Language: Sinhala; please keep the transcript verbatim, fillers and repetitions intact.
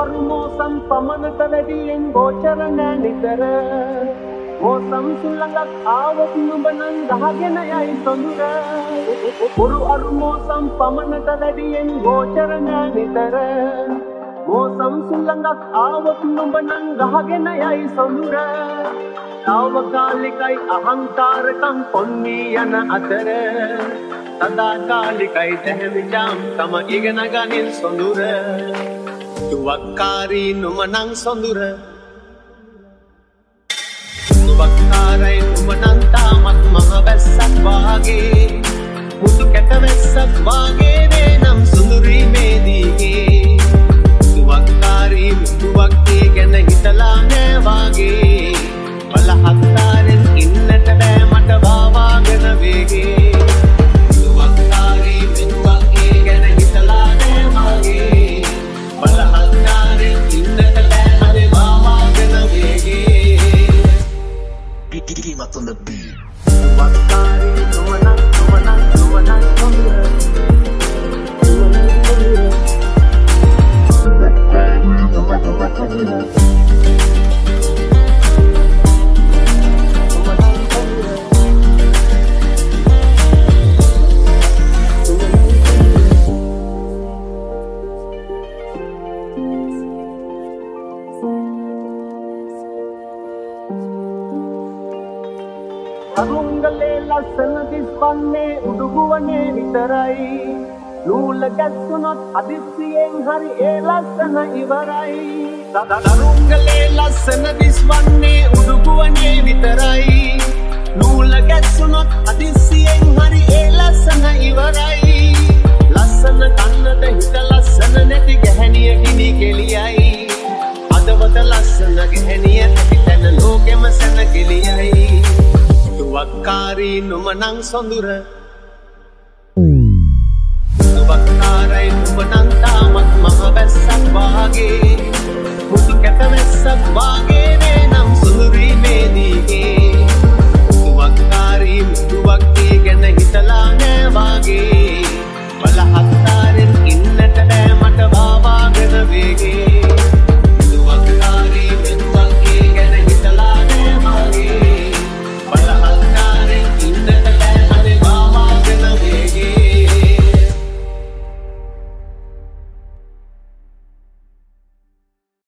අරු මෝසම් පමණට වැඩියෙන් ගෝචර නෑ නිතර මෝසම් සුළඟක් ආවොත් නුඹ නම් ගහගෙන යයි සොඳුර උරු අරු මෝසම් පමණට වැඩියෙන් ගෝචර නෑ නිතර මෝසම් සුළඟක් ආවොත් නුඹ නම් ගහගෙන යයි සොඳුර තාවකාලිකයි අහංකාරකම් පොන්නී යන අතර සදාකාලිකයි දැහැමිචාම් තම ඉගෙන ගනින් සොඳුර දුවක්කාරී නුමනං සොඳුර දුවක්කාරයි නුමනං තාමත් මහ වැස්සක් වාගේ මුතු කැට වැස්සක් වාගේ වේ නම් සුඳුරී මේදීගේ දුවක්කාරී මුතුවක් ඒ ගැන හිතලා නෑ වාගේ බලහත්තාරෙන් ඉන්නට බෑ මට වාවාගෙන වේගේ on the beat. Wakari, numanang, numanang, numanang, numanang, අරුංගලේ ලස්සන දිස්වන්නේ උඩුගුවනේ විතරයි නූල ගැස්සුනොත් අදිස්සියෙන් හරි ඒ ලස්සන ඉවරයි අරුංගලේ ලස්සන දිස්වන්නේ උඩුගුවනේ විතරයි නූල ගැස්සුනොත් අදිස්සියෙන් හරි ඒ ලස්සන ඉවරයි ලස්සන කන්නට හිත ලස්සන නැති ගැහැණිය ගිනි කෙලියයි අදවත ලස්සන ගැහැණිය නැති තැන ලෝකෙම සැන කෙලියයි දුවක්කාරී නුමනං සොඳුර දුවක්කාරයි නුමනං තාමත් මහ වැස්සක් වාගේ